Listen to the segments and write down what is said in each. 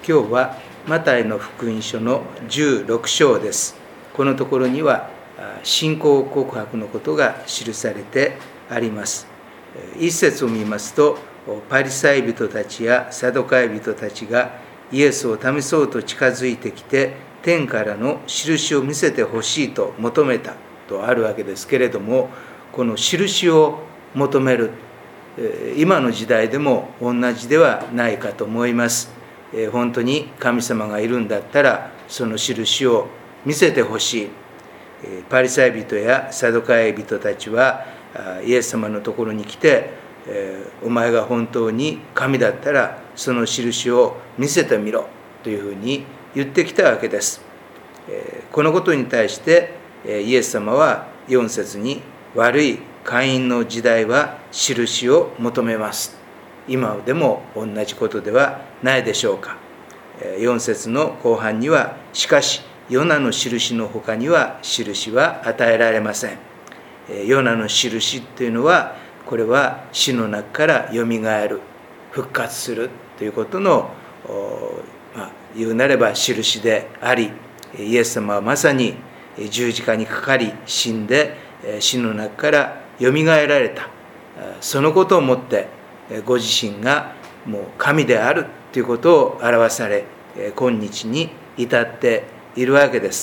今日はマタイの福音書の16章です。このところには信仰告白のことが記されてあります。一節を見ますと、パリサイ人たちやサドカイ人たちがイエスを試そうと近づいてきて、天からの印を見せてほしいと求めたとあるわけですけれども、この印を求める、今の時代でも同じではないかと思います。本当に神様がいるんだったら、その印を見せてほしい。パリサイ人やサドカイ人たちはイエス様のところに来て、お前が本当に神だったらその印を見せてみろというふうに言ってきたわけです。このことに対してイエス様は4節に、悪い会員の時代は印を求めます。今でも同じことではないでしょうか。4節の後半には、しかしヨナの印の他には印は与えられません。ヨナの印というのは、これは死の中からよみがえる、復活するということの、言うなれば印であり、イエス様はまさに十字架にかかり死んで死の中からよみがえられた。そのことをもってご自身がもう神であるということを表され、今日に至っているわけです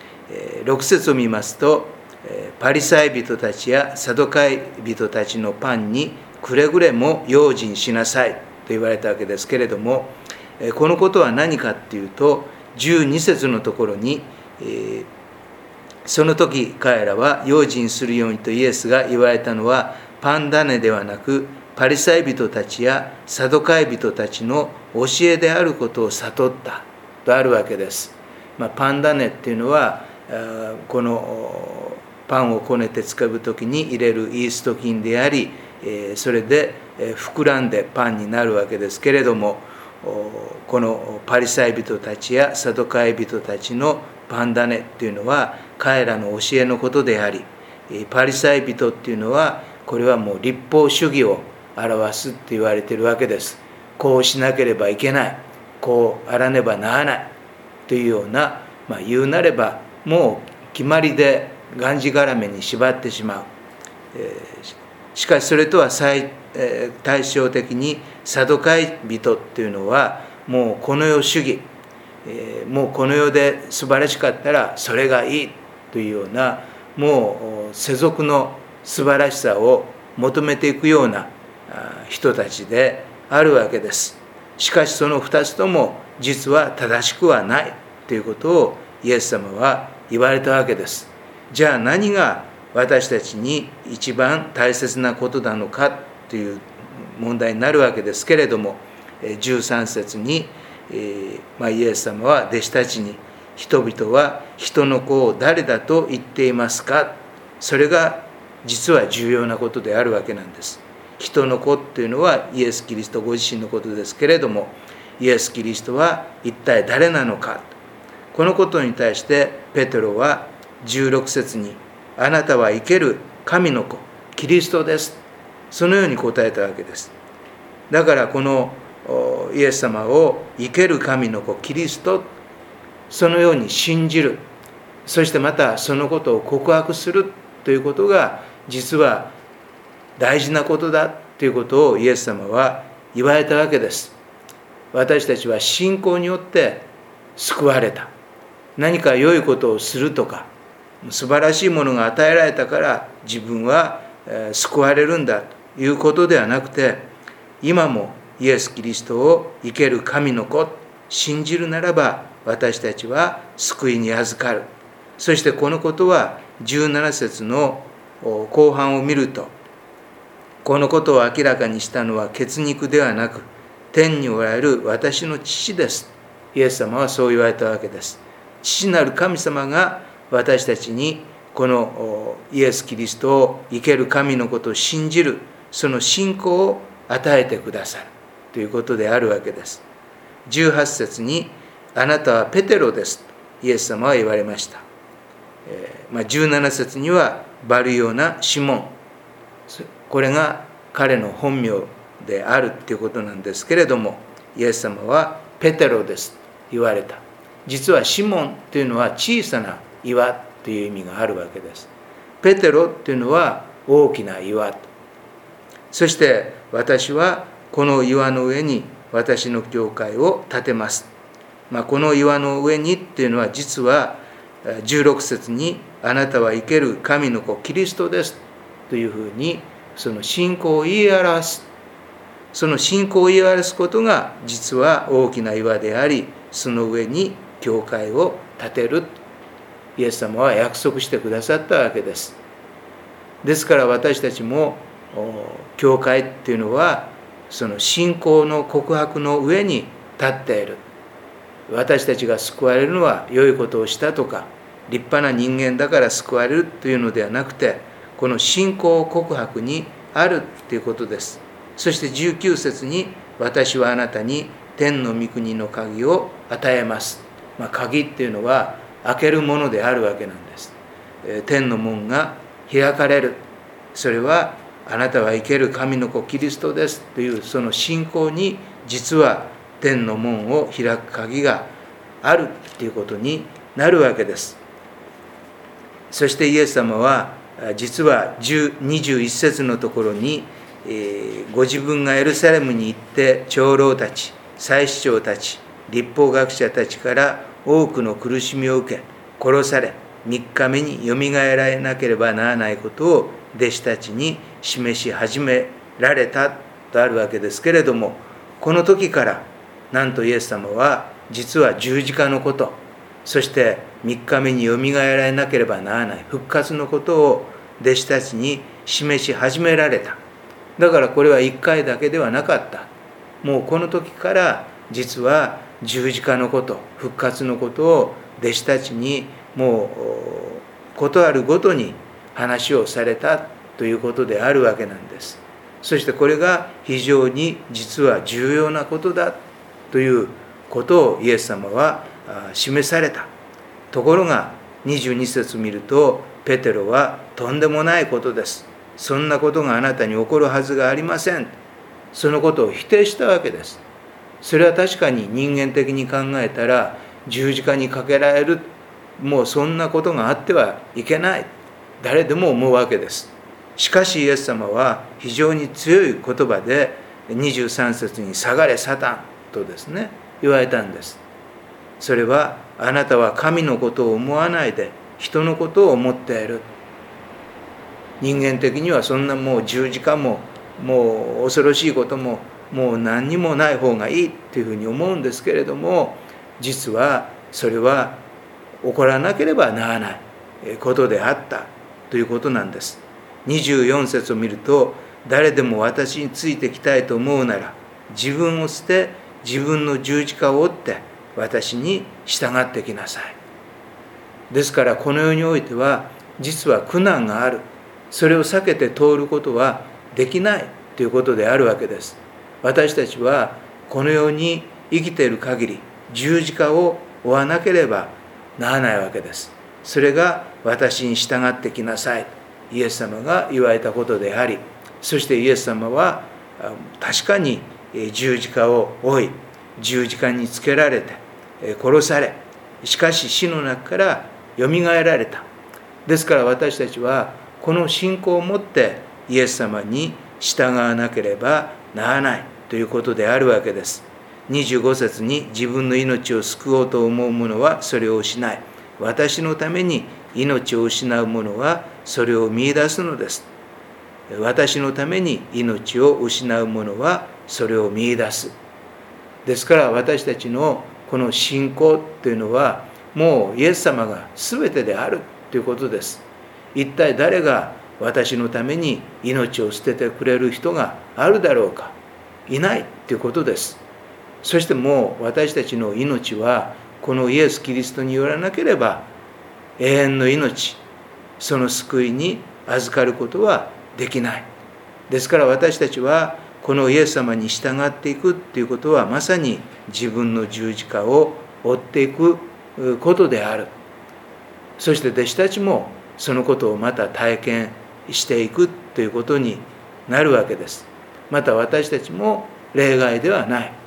。6節を見ますと、パリサイ人たちやサドカイ人たちのパンにくれぐれも用心しなさいと言われたわけですけれども、このことは何かっていうと、12節のところに、その時彼らは用心するようにとイエスが言われたのは、パン種ではなくパリサイ人たちやサドカイ人たちの教えであることを悟ったとあるわけです。パン種っていうのは、このパンをこねて使う時に入れるイースト菌であり、それで膨らんでパンになるわけですけれども、このパリサイ人たちやサドカイ人たちのパン種っていうのは彼らの教えのことであり、パリサイ人っていうのはこれはもう律法主義を表すって言われているわけです。こうしなければいけない、こうあらねばならないというような、言うなればもう決まりでがんじがらめに縛ってしまう。しかしそれとは対照的にサドカイ人っていうのはもうこの世主義、もうこの世で素晴らしかったらそれがいいというような、もう世俗の素晴らしさを求めていくような人たちであるわけです。しかしその2つとも実は正しくはないということをイエス様は言われたわけです。じゃあ何が私たちに一番大切なことなのかという問題になるわけですけれども、13節にイエス様は弟子たちに、人々は人の子を誰だと言っていますか。それが実は重要なことであるわけなんです。人の子っていうのはイエス・キリストご自身のことですけれども、イエス・キリストは一体誰なのか。このことに対してペテロは16節に、あなたは生ける神の子キリストです、そのように答えたわけです。だからこのイエス様を生ける神の子キリスト、そのように信じる、そしてまたそのことを告白するということが実は大事なことだということをイエス様は言われたわけです。私たちは信仰によって救われた。何か良いことをするとか、素晴らしいものが与えられたから自分は救われるんだということではなくて、今もイエス・キリストを生ける神の子信じるならば私たちは救いに預かる。そしてこのことは17節の後半を見ると、このことを明らかにしたのは血肉ではなく天におられる私の父です。イエス様はそう言われたわけです。父なる神様が私たちにこのイエス・キリストを生ける神のことを信じる、その信仰を与えてくださるということであるわけです。18節に、あなたはペテロですとイエス様は言われました。17節にはバルヨナ・シモン、これが彼の本名であるということなんですけれども、イエス様はペテロですと言われた。実はシモンというのは小さな岩という意味があるわけです。ペテロというのは大きな岩。そして私はこの岩の上に私の教会を建てます。この岩の上にっていうのは実は16節にあなたは生ける神の子キリストですというふうにその信仰を言い表す。その信仰を言い表すことが実は大きな岩であり、その上に教会を建てる。イエス様は約束してくださったわけです。ですから私たちも教会っていうのはその信仰の告白の上に立っている。私たちが救われるのは良いことをしたとか立派な人間だから救われるというのではなくて、この信仰告白にあるということです。そして19節に私はあなたに天の御国の鍵を与えます。鍵っていうのは開けるものであるわけなんです。天の門が開かれる。それはあなたは生ける神の子キリストですというその信仰に実は天の門を開く鍵があるということになるわけです。そしてイエス様は実は21節のところにご自分がエルサレムに行って長老たち、祭司長たち、律法学者たちから多くの苦しみを受け殺され3日目によみがえらなければならないことを弟子たちに示し始められたとあるわけですけれども、この時からなんとイエス様は実は十字架のこと、そして3日目によみがえらなければならない復活のことを弟子たちに示し始められた。だからこれは1回だけではなかった。もうこの時から実は十字架のこと、復活のことを弟子たちにもうことあるごとに話をされたということであるわけなんです。そしてこれが非常に実は重要なことだということをイエス様は示された。ところが22節を見るとペテロはとんでもないことです。そんなことがあなたに起こるはずがありません。そのことを否定したわけです。それは確かに人間的に考えたら十字架にかけられる、もうそんなことがあってはいけない、誰でも思うわけです。しかしイエス様は非常に強い言葉で23節に下がれサタンとですね言われたんです。それはあなたは神のことを思わないで人のことを思っている。人間的にはそんなもう十字架ももう恐ろしいことももう何にもない方がいいっていうふうに思うんですけれども、実はそれは起こらなければならないことであったということなんです。24節を見ると、誰でも私についてきたいと思うなら自分を捨て自分の十字架を追って私に従ってきなさい。ですからこの世においては実は苦難がある。それを避けて通ることはできないということであるわけです。私たちはこの世に生きている限り十字架を追わなければならないわけです。それが私に従ってきなさい、イエス様が言われたことであり、そしてイエス様は確かに十字架を追い、十字架につけられて殺され、しかし死の中からよみがえられた。ですから私たちはこの信仰を持ってイエス様に従わなければならないということであるわけです。25節に自分の命を救おうと思う者はそれを失い、私のために命を失う者はそれを見出すのです。私のために命を失う者はそれを見出す。ですから私たちのこの信仰というのはもうイエス様が全てであるということです。一体誰が私のために命を捨ててくれる人があるだろうか。いないということです。そしてもう私たちの命はこのイエス・キリストによらなければ永遠の命、その救いに預かることはできない。ですから私たちはこのイエス様に従っていくということはまさに自分の十字架を追っていくことである。そして弟子たちもそのことをまた体験していくということになるわけです。また私たちも例外ではない。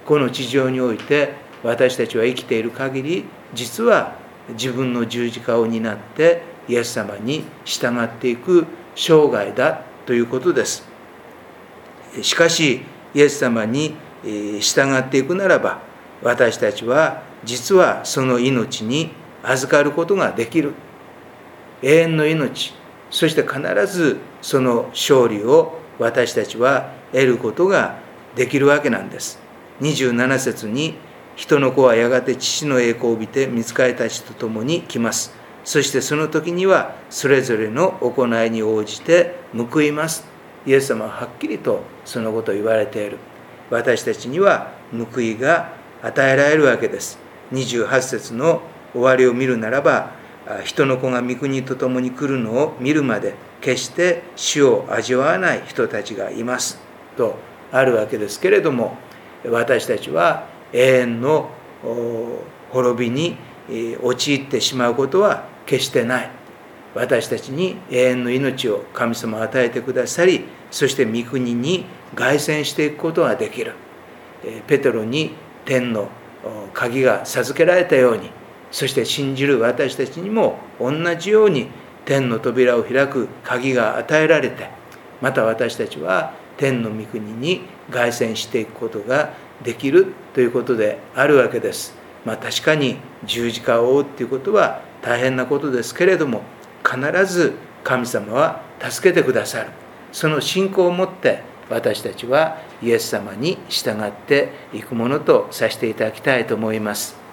この地上において私たちは生きている限り、実は自分の十字架を担ってイエス様に従っていく生涯だということです。しかしイエス様に従っていくならば、私たちは実はその命に預かることができる。永遠の命、そして必ずその勝利を私たちは得ることができるわけなんです。27節に、人の子はやがて父の栄光を帯びて御使いたちと共に来ます。そしてその時にはそれぞれの行いに応じて報います。イエス様ははっきりとそのことを言われている。私たちには報いが与えられるわけです。28節の終わりを見るならば、人の子が御国と共に来るのを見るまで決して死を味わわない人たちがいますとあるわけですけれども、私たちは永遠の滅びに陥ってしまうことは決してない。私たちに永遠の命を神様は与えてくださり、そして御国に凱旋していくことができる。ペテロに天の鍵が授けられたように、そして信じる私たちにも同じように天の扉を開く鍵が与えられて、また私たちは天の御国に凱旋していくことができるということであるわけです。確かに十字架を追うということは大変なことですけれども、必ず神様は助けてくださる。その信仰を持って私たちはイエス様に従っていくものとさせていただきたいと思います。